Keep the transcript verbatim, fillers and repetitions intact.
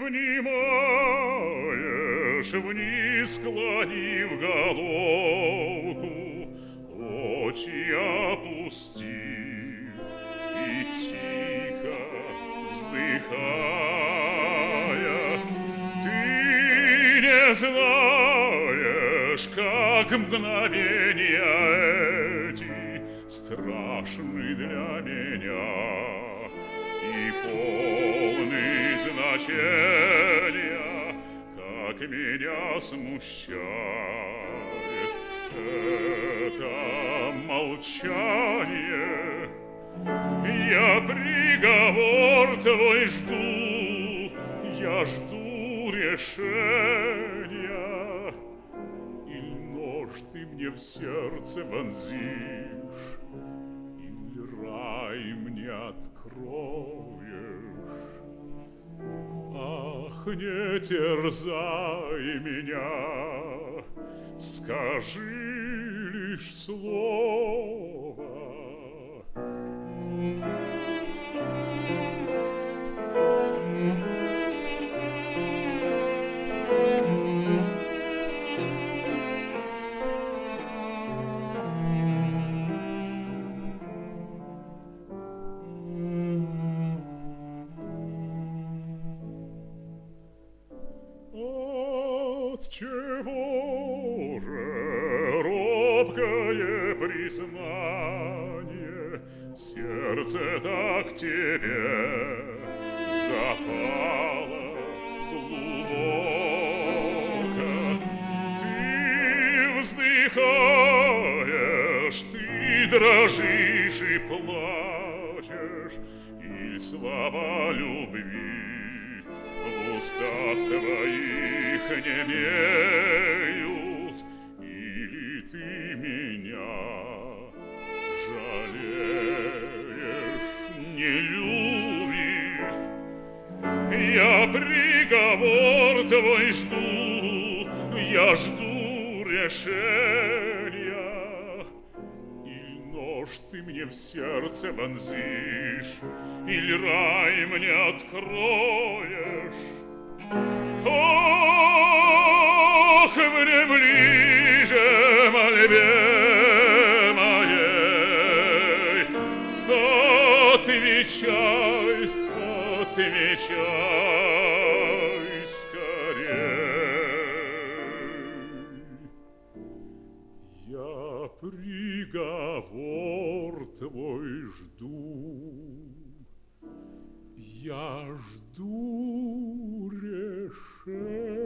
внимаешь, вниз склонив головку, очи опустив и тихо вздыхая, ты не знаешь, как мгновения эти страшны для меня и полны значения, как меня смущает это молчание. Я приговор твой жду, я жду решения. Или нож ты мне в сердце вонзишь, или рай мне откроешь. Ах, не терзай меня, скажи лишь слово. Отчего же робкое признание сердце так тебе запало глубоко? Ты вздыхаешь, ты дрожишь и плачешь, и слова любви в устах твоих немеют, или ты меня жалеешь, не любишь. Я приговор твой жду, я жду решения. Или нож ты мне в сердце вонзишь, или рай мне откроешь. Ох, внемли же мольбе моей, отвечай, отвечай скорей. Я приговор твой жду, я жду решения.